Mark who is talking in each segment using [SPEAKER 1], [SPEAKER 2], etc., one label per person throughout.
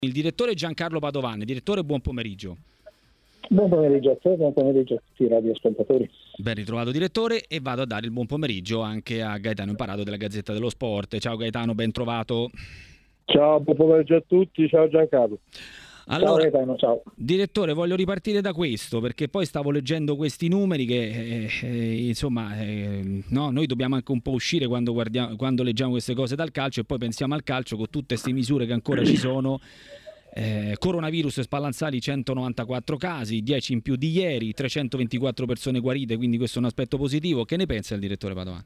[SPEAKER 1] il direttore Giancarlo Padovani. Direttore, buon pomeriggio.
[SPEAKER 2] Buon pomeriggio a te, buon pomeriggio a tutti i radioascoltatori.
[SPEAKER 1] Ben ritrovato direttore, e vado a dare il buon pomeriggio anche a Gaetano Imparato della Gazzetta dello Sport. Ciao Gaetano, ben trovato.
[SPEAKER 2] Ciao, buon pomeriggio a tutti, ciao Giancarlo.
[SPEAKER 1] Allora,
[SPEAKER 2] ciao Gaetano, ciao.
[SPEAKER 1] Direttore, voglio ripartire da questo, perché poi stavo leggendo questi numeri che no, noi dobbiamo anche un po' uscire quando leggiamo queste cose dal calcio, e poi pensiamo al calcio con tutte queste misure che ancora ci sono. Coronavirus Spallanzani 194 casi, 10 in più di ieri, 324 persone guarite, quindi questo è un aspetto positivo. Che ne pensa il direttore Padovani?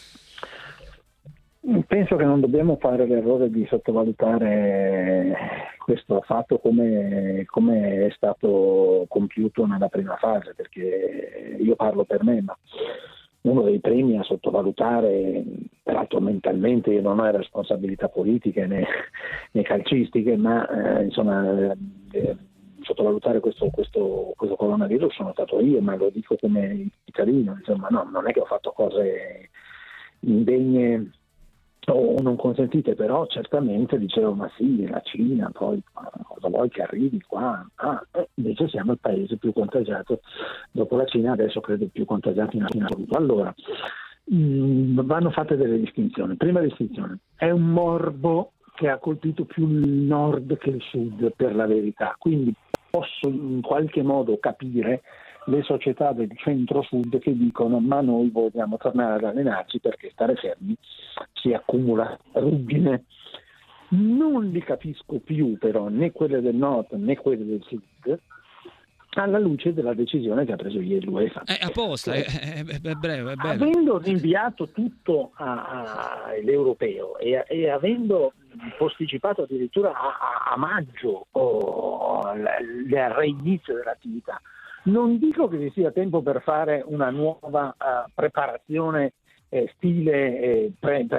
[SPEAKER 2] Penso che non dobbiamo fare l'errore di sottovalutare questo fatto come è stato compiuto nella prima fase, perché io parlo per me, ma uno dei primi a sottovalutare, peraltro mentalmente io non ho responsabilità politiche né calcistiche, ma sottovalutare questo coronavirus sono stato io, ma lo dico come cittadino, insomma, no, non è che ho fatto cose indegne o non consentite, però certamente dicevo, ma sì, la Cina, poi cosa vuoi che arrivi qua? Invece siamo il paese più contagiato dopo la Cina, adesso credo il più contagiato in assoluto. Allora, vanno fatte delle distinzioni. Prima distinzione, è un morbo che ha colpito più il nord che il sud, per la verità, quindi posso in qualche modo capire le società del centro-sud che dicono ma noi vogliamo tornare ad allenarci perché stare fermi si accumula ruggine. Non li capisco più però né quelle del nord né quelle del sud, alla luce della decisione che ha preso ieri l'UEFA.
[SPEAKER 1] Apposta, è breve.
[SPEAKER 2] Avendo rinviato tutto all'europeo e avendo posticipato addirittura a maggio il reinizio dell'attività, non dico che ci sia tempo per fare una nuova preparazione stile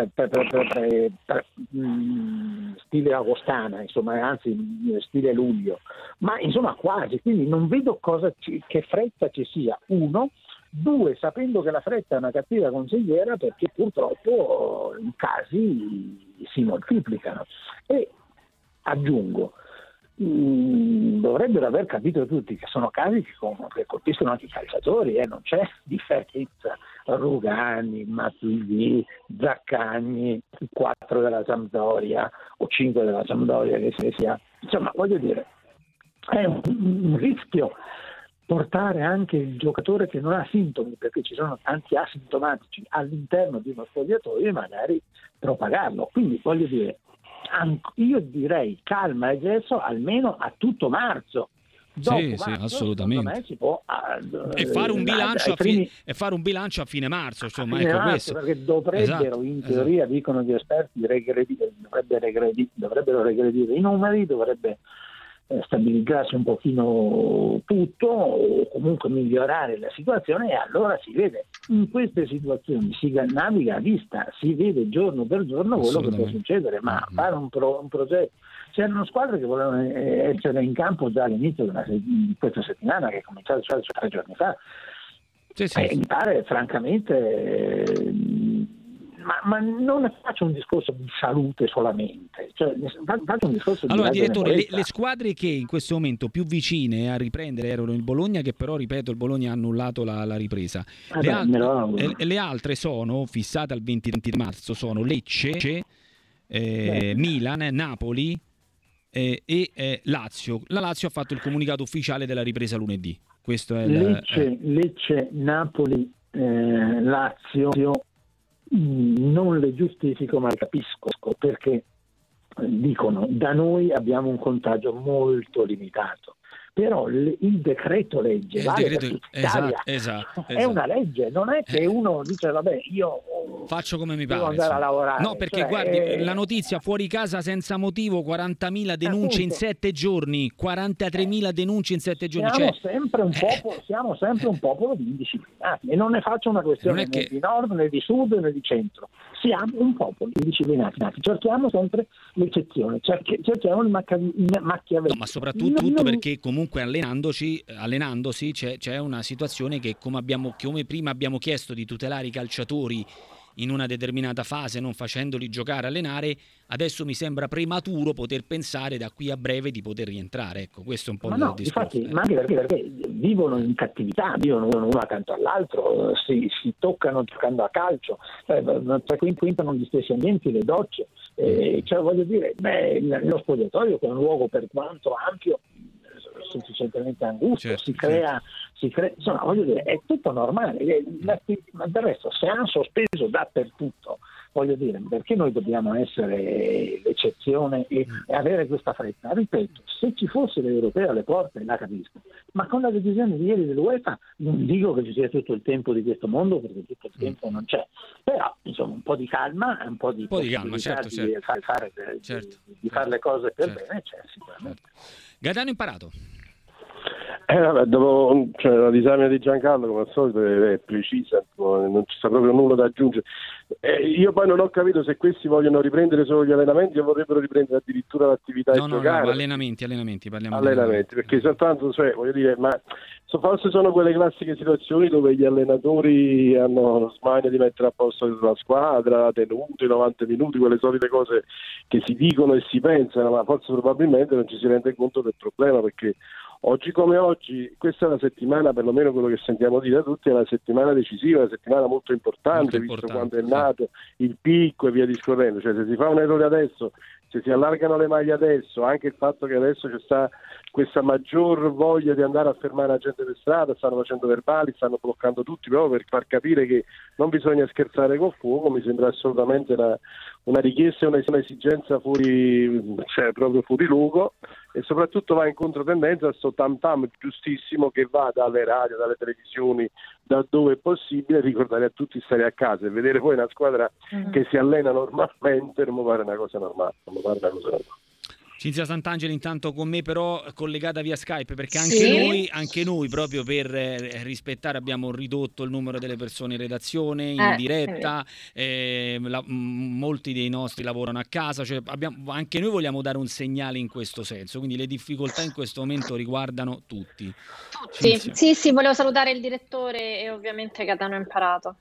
[SPEAKER 2] agostana, insomma, anzi stile luglio, ma insomma quasi, quindi non vedo che fretta ci sia, uno. Due, sapendo che la fretta è una cattiva consigliera, perché purtroppo i casi si moltiplicano. E aggiungo, dovrebbero aver capito tutti che sono casi che colpiscono anche i calciatori, non c'è differenza. Rugani, Matuidi, Zaccagni, 4 della Sampdoria o 5 della Sampdoria che sia, insomma, voglio dire, è un rischio portare anche il giocatore che non ha sintomi, perché ci sono tanti asintomatici all'interno di uno spogliatoio, e magari propagarlo. Quindi voglio dire, io direi calma e gesso almeno a tutto marzo. Dopo
[SPEAKER 1] sì, assolutamente.
[SPEAKER 2] Si può,
[SPEAKER 1] e fare un bilancio a fine marzo, insomma,
[SPEAKER 2] fine marzo,
[SPEAKER 1] questo.
[SPEAKER 2] Perché dovrebbero, in teoria, dicono gli esperti, dovrebbero regredire i numeri, dovrebbe stabilizzarsi un pochino tutto, o comunque migliorare la situazione, e allora si vede. In queste situazioni si naviga a vista, si vede giorno per giorno quello che può succedere, ma fare un progetto. C'erano squadre che volevano essere in campo già all'inizio di questa settimana, che è cominciata 3 giorni fa. Mi pare francamente, ma non faccio un discorso di salute solamente, faccio un discorso di
[SPEAKER 1] direttore, le squadre che in questo momento più vicine a riprendere erano il Bologna, che però, ripeto, il Bologna ha annullato la ripresa. Le altre sono fissate al 20 marzo, sono Lecce, Milan, Napoli e Lazio. La Lazio ha fatto il comunicato ufficiale della ripresa lunedì. Questo è
[SPEAKER 2] Lecce, Napoli, Lazio, non le giustifico, ma le capisco, perché dicono da noi abbiamo un contagio molto limitato. Però il decreto legge
[SPEAKER 1] esatto.
[SPEAKER 2] È una legge, non è che uno dice vabbè, io
[SPEAKER 1] faccio come mi
[SPEAKER 2] devo
[SPEAKER 1] pare,
[SPEAKER 2] andare a lavorare.
[SPEAKER 1] No, perché guardi, la notizia fuori casa senza motivo, 40.000 denunce in 7 giorni, 43.000 denunce in 7 giorni.
[SPEAKER 2] Siamo sempre un popolo di indisciplinati, e non ne faccio una questione né di nord né di sud né di centro. Siamo un popolo indisciplinati, cerchiamo sempre l'eccezione, cerchiamo il macchiavellismo.
[SPEAKER 1] No, ma soprattutto perché comunque allenandosi c'è una situazione che, come prima abbiamo chiesto di tutelare i calciatori in una determinata fase, non facendoli giocare, allenare, adesso mi sembra prematuro poter pensare da qui a breve di poter rientrare. Ecco, questo è un po' il discorso.
[SPEAKER 2] Infatti, ma anche perché vivono in cattività, vivono uno accanto all'altro, si toccano giocando a calcio, frequentano gli stessi ambienti, le docce, cioè voglio dire, lo spogliatoio, che è un luogo per quanto ampio, sufficientemente angusto,
[SPEAKER 1] certo,
[SPEAKER 2] si crea, insomma, voglio dire, è tutto normale, ma del resto se hanno sospeso dappertutto, voglio dire, perché noi dobbiamo essere l'eccezione e avere questa fretta? Ripeto, se ci fosse l'Europeo alle porte la capisco, ma con la decisione di ieri dell'UEFA non dico che ci sia tutto il tempo di questo mondo, perché tutto il tempo non c'è, però insomma un po' di calma, un po' di
[SPEAKER 1] calma, certo.
[SPEAKER 2] Di fare le cose per bene c'è sicuramente.
[SPEAKER 1] Gaetano Imparato.
[SPEAKER 3] Dopo la disamina di Giancarlo, come al solito, è precisa, non ci sta proprio nulla da aggiungere. Io poi non ho capito se questi vogliono riprendere solo gli allenamenti o vorrebbero riprendere addirittura l'attività di giocare.
[SPEAKER 1] No, allenamenti, parliamo di
[SPEAKER 3] allenamenti, perché soltanto, voglio dire, ma forse sono quelle classiche situazioni dove gli allenatori hanno smania di mettere a posto la squadra, la tenuta, i 90 minuti, quelle solite cose che si dicono e si pensano, ma forse probabilmente non ci si rende conto del problema, perché oggi come oggi, questa è una settimana, perlomeno quello che sentiamo dire da tutti, è una settimana decisiva, una settimana molto importante, visto quando è nato il picco e via discorrendo. Cioè, se si fa un errore adesso, se si allargano le maglie adesso, anche il fatto che adesso c'è sta questa maggior voglia di andare a fermare la gente per strada, stanno facendo verbali, stanno bloccando tutti, proprio per far capire che non bisogna scherzare col fuoco, mi sembra assolutamente una richiesta e un'esigenza proprio fuori luogo, e soprattutto va in controtendenza a sto tam tam giustissimo che va dalle radio, dalle televisioni, da dove è possibile, ricordare a tutti stare a casa e vedere poi una squadra che si allena normalmente non mi pare una cosa normale.
[SPEAKER 1] Cinzia Sant'Angelo intanto con me, però collegata via Skype, perché anche noi proprio per rispettare abbiamo ridotto il numero delle persone in redazione, in diretta, molti dei nostri lavorano a casa, cioè anche noi vogliamo dare un segnale in questo senso, quindi le difficoltà in questo momento riguardano tutti.
[SPEAKER 4] Sì, volevo salutare il direttore e ovviamente Gaetano Imparato.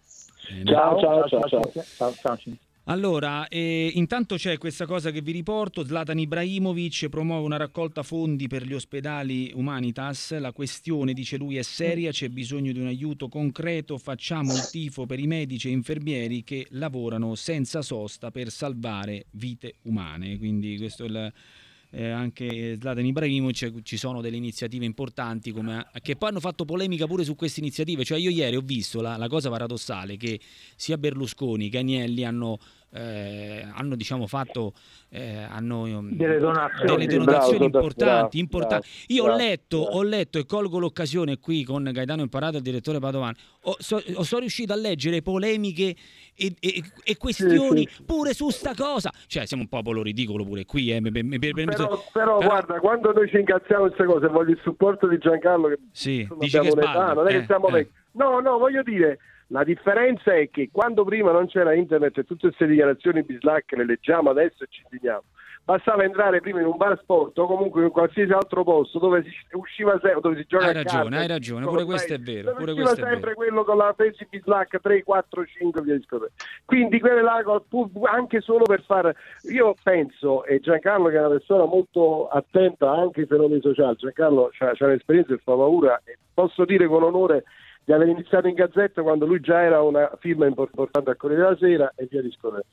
[SPEAKER 2] Ciao.
[SPEAKER 1] Allora, intanto c'è questa cosa che vi riporto: Zlatan Ibrahimovic promuove una raccolta fondi per gli ospedali Humanitas, la questione, dice lui, è seria, c'è bisogno di un aiuto concreto, facciamo il tifo per i medici e infermieri che lavorano senza sosta per salvare vite umane. Quindi questo è anche Zlatan Ibrahimovic. Ci sono delle iniziative importanti che poi hanno fatto polemica pure su queste iniziative. Cioè, io ieri ho visto la cosa paradossale che sia Berlusconi che Agnelli hanno diciamo fatto
[SPEAKER 2] delle
[SPEAKER 1] donazioni importanti. Io ho letto e colgo l'occasione qui con Gaetano Imparato e il direttore Padovan, sono riuscito a leggere polemiche e questioni pure su sta cosa. Cioè, siamo un popolo ridicolo pure qui,
[SPEAKER 3] però guarda, quando noi ci incazziamo queste cose, voglio il supporto di Giancarlo, che
[SPEAKER 1] dici che sbaglio,
[SPEAKER 3] non è che siamo no, voglio dire, la differenza è che quando prima non c'era internet e tutte queste dichiarazioni bislacche le leggiamo adesso e ci indigniamo, bastava entrare prima in un bar sport o comunque in qualsiasi altro posto dove si usciva sempre, dove si gioca a carte.
[SPEAKER 1] Hai ragione, pure questo è vero.
[SPEAKER 3] Pure usciva sempre quello con la Fesi Bislacca 3, 4, 5 via discorrendo. Quindi quelle là anche solo per far, io penso, e Giancarlo che è una persona molto attenta anche ai fenomeni sociali, Giancarlo c'ha un'esperienza che fa paura, e posso dire con onore di aver iniziato in Gazzetta quando lui già era una firma importante al Corriere della Sera e via discorrendo.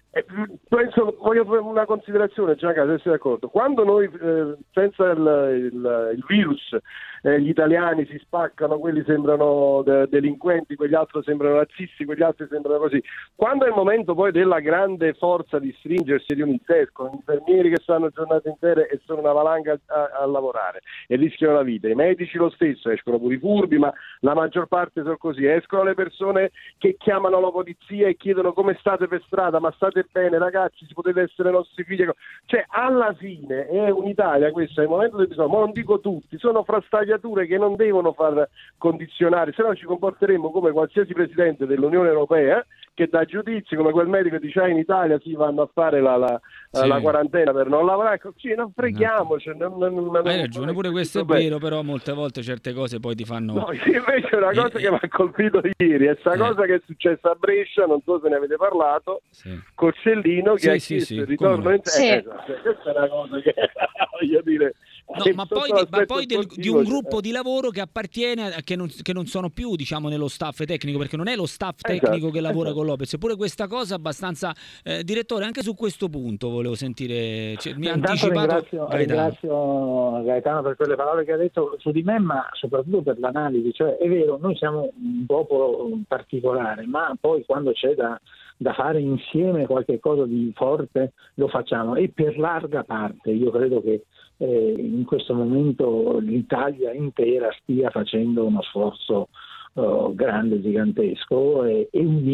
[SPEAKER 3] Voglio fare una considerazione, Giancarlo, se sei d'accordo. Quando noi senza il virus gli italiani si spaccano, quelli sembrano delinquenti, quegli altri sembrano razzisti, quegli altri sembrano così. Quando è il momento poi della grande forza di stringersi di un intero, con infermieri che stanno giornate intere e sono una valanga a lavorare e rischiano la vita, i medici lo stesso, escono pure i furbi, ma la maggior parte sono così, escono le persone che chiamano la polizia e chiedono come state per strada, ma state bene ragazzi, si potete essere nostri figli, cioè alla fine è un'Italia, questo è il momento del bisogno, ma non dico tutti, sono frastagliati candidature che non devono far condizionare, se no ci comporteremo come qualsiasi presidente dell'Unione Europea che dà giudizi, come quel medico dice in Italia si vanno a fare la quarantena per non lavorare, non freghiamoci.
[SPEAKER 1] Hai ragione, pure questo è vero, però molte volte certe cose poi ti fanno...
[SPEAKER 3] No, invece una cosa che mi ha colpito ieri è questa cosa che è successa a Brescia, non so se ne avete parlato, col Cellino che ha chiesto il ritorno in terra. Questa è una cosa che voglio dire...
[SPEAKER 1] No, ma poi di un gruppo di lavoro che appartiene che non sono più, diciamo, nello staff tecnico, perché non è lo staff tecnico che lavora con Lopez. Eppure questa cosa abbastanza direttore, anche su questo punto volevo sentire, mi ha anticipato
[SPEAKER 2] ringrazio Gaetano per quelle parole che ha detto su di me, ma soprattutto per l'analisi. Cioè, è vero, noi siamo un popolo particolare, ma poi quando c'è da fare insieme qualche cosa di forte lo facciamo, e per larga parte io credo che in questo momento l'Italia intera stia facendo uno sforzo grande, gigantesco, e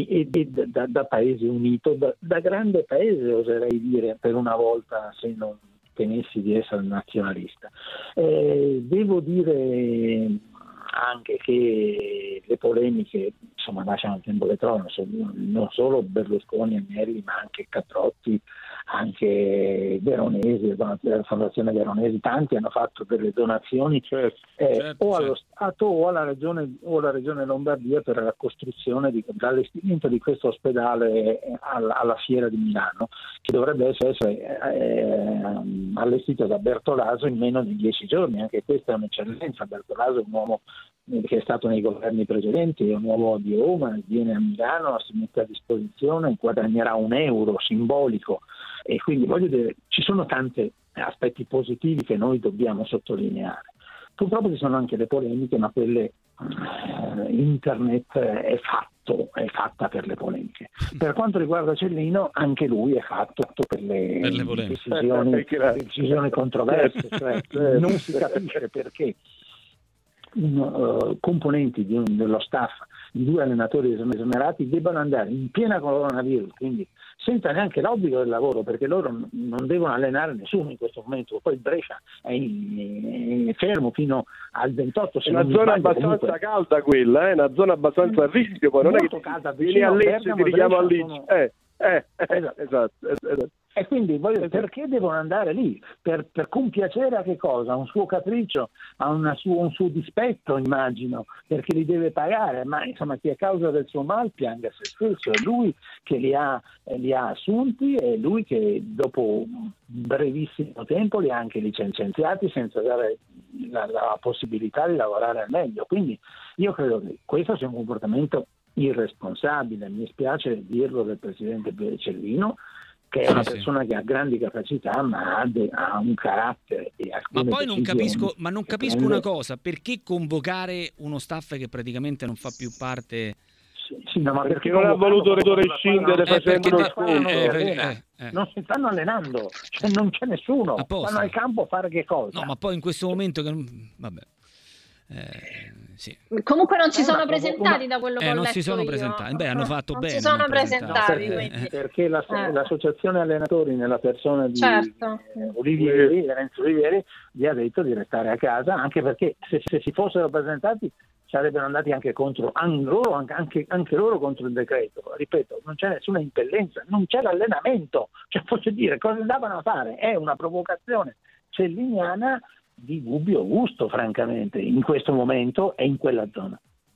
[SPEAKER 2] da paese unito, da grande paese oserei dire, per una volta, se non tenessi di essere nazionalista. Devo dire anche che le polemiche insomma lasciano il tempo che trovano, non solo Berlusconi e Melli, ma anche Caprotti, anche Veronesi, la Fondazione Veronesi, tanti hanno fatto delle donazioni allo Stato o alla Regione Lombardia per la costruzione dall'allestimento di questo ospedale alla Fiera di Milano, che dovrebbe essere allestito da Bertolaso in meno di 10 giorni. Anche questa è un'eccellenza. Bertolaso è un uomo che è stato nei governi precedenti, è un uomo di Roma, viene a Milano, si mette a disposizione, guadagnerà €1 simbolico, e quindi voglio dire, ci sono tanti aspetti positivi che noi dobbiamo sottolineare. Purtroppo ci sono anche le polemiche, ma quelle internet è fatta per le polemiche. Per quanto riguarda Cellino, anche lui è fatto per le decisioni controverse, cioè non si capisce perché componenti dello staff di 2 allenatori esonerati debbano andare in piena coronavirus, quindi senza neanche l'obbligo del lavoro, perché loro non devono allenare nessuno in questo momento. Poi Brescia è fermo fino al 28.
[SPEAKER 3] È una zona abbastanza calda quella, è una zona abbastanza a rischio, poi non è che
[SPEAKER 2] calda,
[SPEAKER 3] vieni a Lecce e ti richiamo a Lecce. Esatto.
[SPEAKER 2] E quindi perché devono andare lì? Per compiacere a che cosa? Un suo capriccio, a un suo dispetto, immagino, perché li deve pagare, ma insomma chi a causa del suo mal pianga se stesso. È lui che li ha assunti, è lui che dopo brevissimo tempo li ha anche licenziati senza dare la possibilità di lavorare al meglio. Quindi io credo che questo sia un comportamento irresponsabile. Mi spiace dirlo del presidente Cellino, che è una persona che ha grandi capacità, ma ha un carattere.
[SPEAKER 1] Ma poi non capisco una cosa: perché convocare uno staff che praticamente non fa più parte?
[SPEAKER 2] Sì, no, ma
[SPEAKER 3] perché non ha voluto rescindere facendo uno sconto.
[SPEAKER 2] Non si stanno allenando, cioè non c'è nessuno, vanno al campo a fare che cosa?
[SPEAKER 1] No, ma poi in questo momento vabbè. Sì.
[SPEAKER 4] Comunque non ci sono presentati da quello che ho letto.
[SPEAKER 1] Non si sono presentati. Beh, hanno fatto
[SPEAKER 4] non
[SPEAKER 1] bene.
[SPEAKER 4] Si sono presentati.
[SPEAKER 2] Perché l'associazione allenatori, nella persona di
[SPEAKER 4] Renzo
[SPEAKER 2] Olivieri, gli ha detto di restare a casa, anche perché se si fossero presentati sarebbero andati anche contro anche loro contro il decreto. Ripeto, non c'è nessuna impellenza, non c'è l'allenamento. Cioè, posso dire, cosa andavano a fare? È una provocazione celliniana di dubbio gusto, francamente, in questo momento e in quella zona.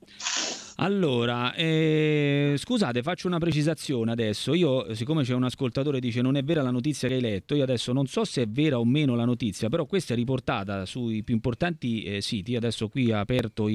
[SPEAKER 1] Allora, scusate, faccio una precisazione adesso. Io, siccome c'è un ascoltatore che dice non è vera la notizia che hai letto, io adesso non so se è vera o meno la notizia, però questa è riportata sui più importanti siti. Adesso qui ha aperto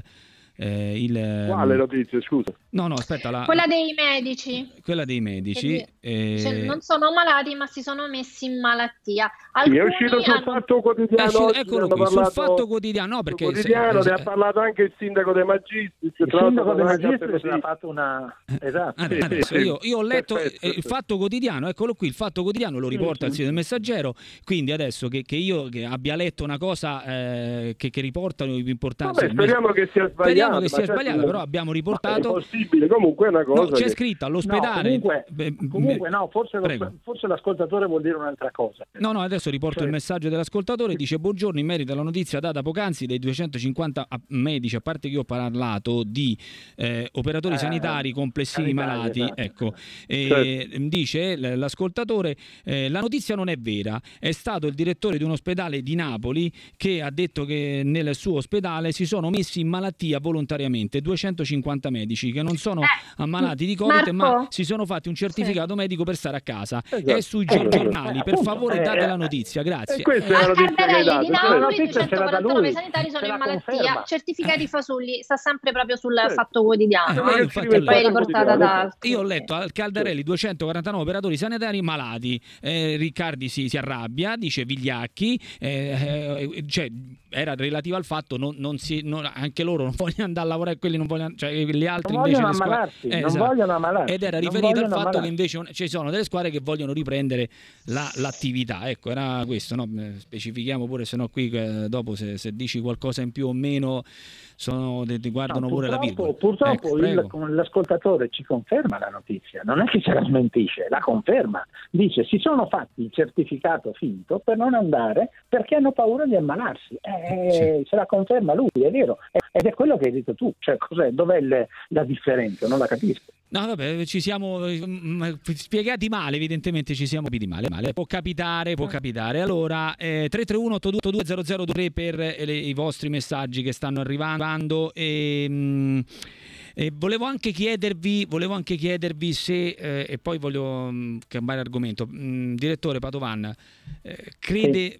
[SPEAKER 3] quale notizia, scusa?
[SPEAKER 1] No, aspetta.
[SPEAKER 4] Quella dei medici.
[SPEAKER 1] Quella dei medici.
[SPEAKER 4] Non sono malati, ma si sono messi in malattia.
[SPEAKER 3] Sì, è uscito sul Fatto Quotidiano.
[SPEAKER 1] Eccolo qui, sul Fatto Quotidiano. No, perché
[SPEAKER 3] Quotidiano ne ha parlato anche il sindaco dei Magistri.
[SPEAKER 2] Il sindaco dei Magistri ha fatto una... Esatto.
[SPEAKER 1] Adesso, io ho letto il Fatto Quotidiano, eccolo qui, il Fatto Quotidiano lo riporta il sito del Messaggero, quindi adesso che io abbia letto una cosa che riportano i più importanti...
[SPEAKER 3] Vabbè, speriamo che sia sbagliato.
[SPEAKER 1] sappiamo che sia sbagliata, però abbiamo riportato.
[SPEAKER 3] È possibile, comunque è una cosa.
[SPEAKER 1] No, c'è scritto all'ospedale.
[SPEAKER 2] Comunque no, forse l'ascoltatore vuol dire un'altra cosa.
[SPEAKER 1] No, adesso riporto il messaggio dell'ascoltatore. Dice: buongiorno, in merito alla notizia data poc'anzi dei 250 medici, a parte che io ho parlato di operatori sanitari complessivi malati,
[SPEAKER 2] esatto.
[SPEAKER 1] Ecco, dice l'ascoltatore, la notizia non è vera, è stato il direttore di un ospedale di Napoli che ha detto che nel suo ospedale si sono messi in malattia volontariamente 250 medici che non sono ammalati di Covid, ma si sono fatti un certificato medico per stare a casa. È sui giornali, per favore date la notizia, grazie.
[SPEAKER 3] Questa è la notizia che hai dato.
[SPEAKER 4] Di Napoli 249 sanitari sono in malattia, certificati fasulli, sta sempre proprio sul Fatto Quotidiano, poi è riportata da altri.
[SPEAKER 1] Io ho letto al Caldarelli 249 operatori sanitari malati, Riccardi si arrabbia, dice vigliacchi, cioè era relativo al fatto anche loro non vogliono andare a lavorare, quelli non vogliono, cioè gli altri
[SPEAKER 2] non
[SPEAKER 1] invece
[SPEAKER 2] vogliono ammalarsi, non vogliono ammalarsi,
[SPEAKER 1] ed era riferito al fatto che invece ci sono delle squadre che vogliono riprendere l'attività. Ecco, era questo, no? Specifichiamo pure, se no qui dopo se dici qualcosa in più o meno ti guardano pure la virgola.
[SPEAKER 2] Purtroppo l'ascoltatore ci conferma la notizia, non è che ce la smentisce, la conferma, dice si sono fatti il certificato finto per non andare perché hanno paura di ammalarsi, se la conferma lui, è vero, ed è quello che hai detto tu, cioè dov'è la differenza, non la capisco.
[SPEAKER 1] No, vabbè, ci siamo spiegati male, evidentemente ci siamo capiti male. Può capitare. Allora, 331-822-0023 per i vostri messaggi che stanno arrivando. E volevo anche chiedervi se, e poi voglio cambiare argomento, direttore Padovan, crede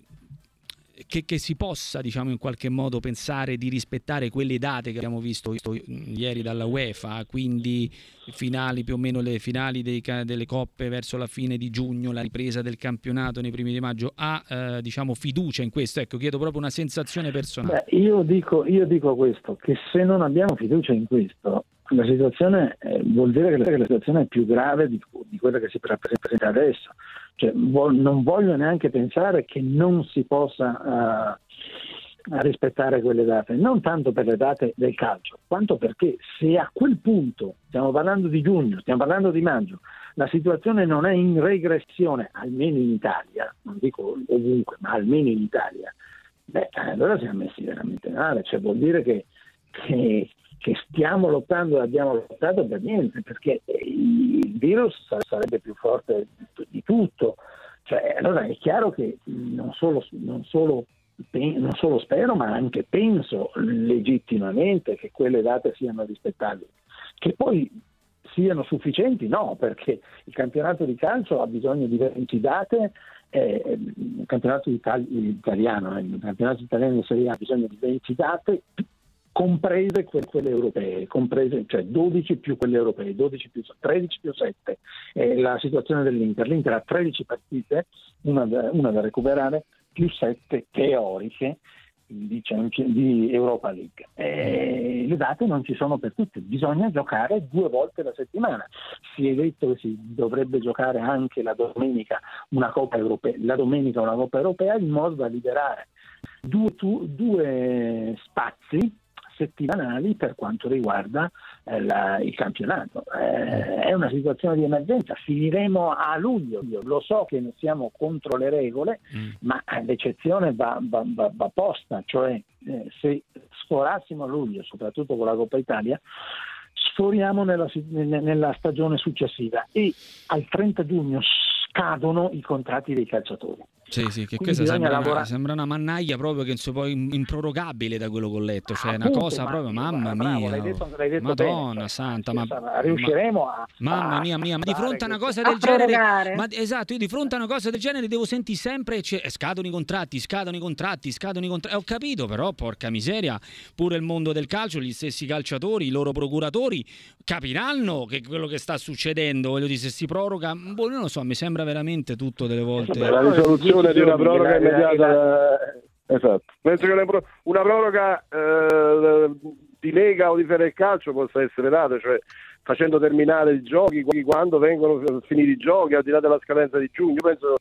[SPEAKER 1] che si possa, diciamo, in qualche modo pensare di rispettare quelle date che abbiamo visto ieri dalla UEFA, quindi finali, più o meno le finali delle coppe verso la fine di giugno, la ripresa del campionato nei primi di maggio, ha diciamo fiducia in questo? Ecco, chiedo proprio una sensazione personale.
[SPEAKER 2] Io dico questo, che se non abbiamo fiducia in questo, la situazione vuol dire che la situazione è più grave di quella che si presenta adesso. Cioè, non voglio neanche pensare che non si possa rispettare quelle date, non tanto per le date del calcio, quanto perché se a quel punto, stiamo parlando di giugno, stiamo parlando di maggio, la situazione non è in regressione, almeno in Italia, non dico ovunque, ma almeno in Italia, allora siamo messi veramente male, cioè vuol dire che stiamo lottando e abbiamo lottato per niente, perché il virus sarebbe più forte di tutto. Cioè, allora è chiaro che non solo spero, ma anche penso legittimamente che quelle date siano rispettabili. Che poi siano sufficienti, no, perché il campionato di calcio ha bisogno di 20 date, il campionato italiano di Serie A ha bisogno di 20 date, comprese quelle europee, cioè 12 più quelle europee, 13 più 7. La situazione l'Inter ha 13 partite, una da recuperare, più 7 teoriche di Europa League. Le date non ci sono per tutte, bisogna giocare 2 volte la settimana. Si è detto che si dovrebbe giocare anche la domenica una Coppa Europea, in modo da liberare due spazi settimanali per quanto riguarda il campionato. È una situazione di emergenza, finiremo a luglio. Io lo so che non siamo contro le regole, ma l'eccezione va posta, cioè se sforassimo a luglio, soprattutto con la Coppa Italia, sforiamo nella stagione successiva e al 30 giugno scadono i contratti dei calciatori.
[SPEAKER 1] Sì, che questa sembra una mannaia proprio che poi improrogabile da quello che ho letto, cioè una cosa proprio, mamma mia,
[SPEAKER 2] l'hai detto
[SPEAKER 1] Madonna
[SPEAKER 2] bene.
[SPEAKER 1] Santa,
[SPEAKER 2] riusciremo
[SPEAKER 1] mamma mia, ma di fronte a una cosa del genere, esatto, io di fronte a una cosa del genere devo sentire sempre scadono i contratti, ho capito, però porca miseria, pure il mondo del calcio, gli stessi calciatori, i loro procuratori capiranno che quello che sta succedendo, voglio dire, se si proroga, non lo so, mi sembra veramente tutto delle volte
[SPEAKER 3] la risoluzione di una proroga immediata. Esatto, penso che una proroga di Lega o di Federcalcio possa essere data, cioè facendo terminare i giochi quando vengono finiti i giochi, al di là della scadenza di giugno. Penso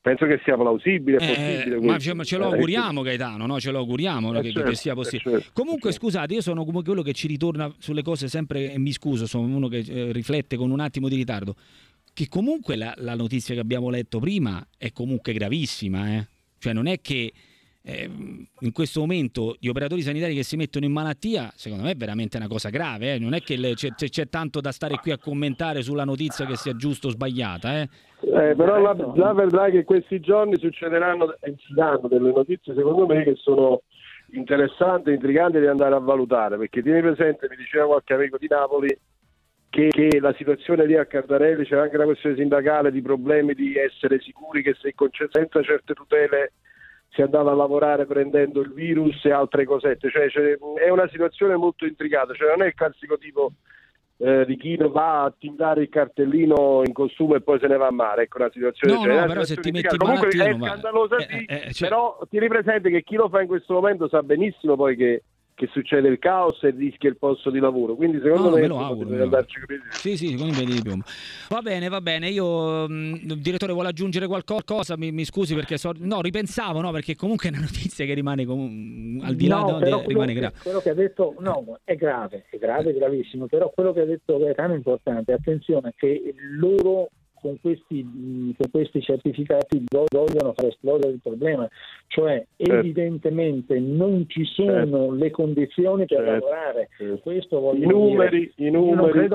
[SPEAKER 3] penso che sia plausibile, possibile.
[SPEAKER 1] Ma ce lo auguriamo, Gaetano, no? Ce lo auguriamo che sia possibile.
[SPEAKER 3] Certo,
[SPEAKER 1] Comunque, scusate, io sono come quello che ci ritorna sulle cose sempre, e mi scuso, sono uno che riflette con un attimo di ritardo, che comunque la notizia che abbiamo letto prima è comunque gravissima, Cioè non è che in questo momento gli operatori sanitari che si mettono in malattia, secondo me è veramente una cosa grave, non è che c'è tanto da stare qui a commentare sulla notizia che sia giusta o sbagliata,
[SPEAKER 3] Però la verità è che questi giorni succederanno e ci danno delle notizie, secondo me, che sono interessanti e intriganti da andare a valutare, perché tieni presente, mi diceva qualche amico di Napoli, che la situazione lì a Cardarelli c'era anche una questione sindacale di problemi di essere sicuri che senza certe tutele si andava a lavorare prendendo il virus e altre cosette, cioè è una situazione molto intricata, cioè non è il classico tipo di chi va a tindare il cartellino in costume e poi se ne va a mare, ecco, una situazione
[SPEAKER 1] però se ti metti in
[SPEAKER 3] comunque
[SPEAKER 1] malattia
[SPEAKER 3] è scandalosa, però tieni presente che chi lo fa in questo momento sa benissimo poi che succede il caos e rischia il posto di lavoro, quindi secondo me
[SPEAKER 1] lo auguro. Sì, secondo me di più. Va bene, io direttore, vuole aggiungere qualcosa? Mi scusi perché ripensavo, perché comunque è una notizia che rimane al di là rimane grave.
[SPEAKER 2] Quello che ha detto è grave, gravissimo, però quello che ha detto Gaetano è importante, attenzione che loro con questi certificati vogliono far esplodere il problema, cioè evidentemente non ci sono le condizioni per lavorare. Questo voglio dire.
[SPEAKER 3] I numeri.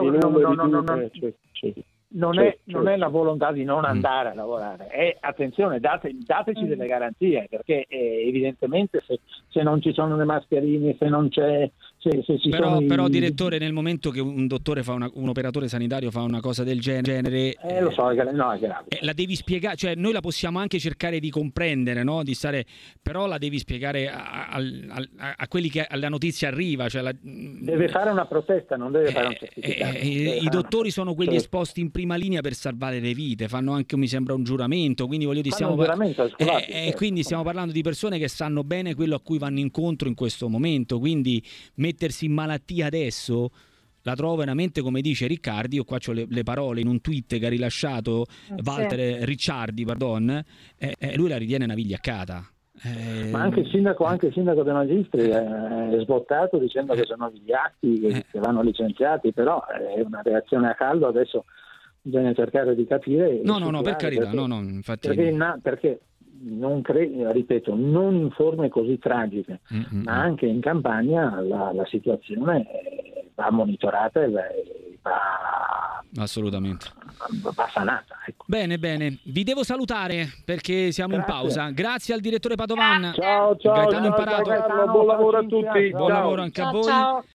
[SPEAKER 2] Non è la volontà di non andare a lavorare, attenzione, dateci delle garanzie, perché evidentemente se non ci sono le mascherine, se non c'è
[SPEAKER 1] però direttore, nel momento che un dottore un operatore sanitario fa una cosa del genere,
[SPEAKER 2] lo so, è grave.
[SPEAKER 1] La devi spiegare, cioè noi la possiamo anche cercare di comprendere, no? Di stare, però la devi spiegare a quelli che la notizia arriva,
[SPEAKER 2] deve fare una protesta, non deve fare un certificato.
[SPEAKER 1] I dottori sono quelli esposti in prima linea per salvare le vite, fanno anche, mi sembra, un giuramento, quindi voglio dire, quindi stiamo parlando di persone che sanno bene quello a cui vanno incontro in questo momento, quindi mettersi in malattia adesso la trovo veramente, come dice Riccardi, io qua c'ho le parole in un tweet che ha rilasciato Walter Ricciardi, lui la ritiene una vigliaccata.
[SPEAKER 2] Ma anche il sindaco De Magistri è sbottato dicendo che sono vigliacchi, che vanno licenziati, però è una reazione a caldo, adesso bisogna cercare di capire.
[SPEAKER 1] No, per carità, infatti.
[SPEAKER 2] Perché non ripeto, non in forme così tragiche, ma anche in Campania la situazione va monitorata e va
[SPEAKER 1] assolutamente
[SPEAKER 2] va sanata. Ecco.
[SPEAKER 1] Bene, vi devo salutare perché siamo in pausa. Grazie al direttore Padovan.
[SPEAKER 3] Ciao,
[SPEAKER 1] Gaetano Imparato.
[SPEAKER 3] Buon lavoro a tutti.
[SPEAKER 1] Buon lavoro anche a voi.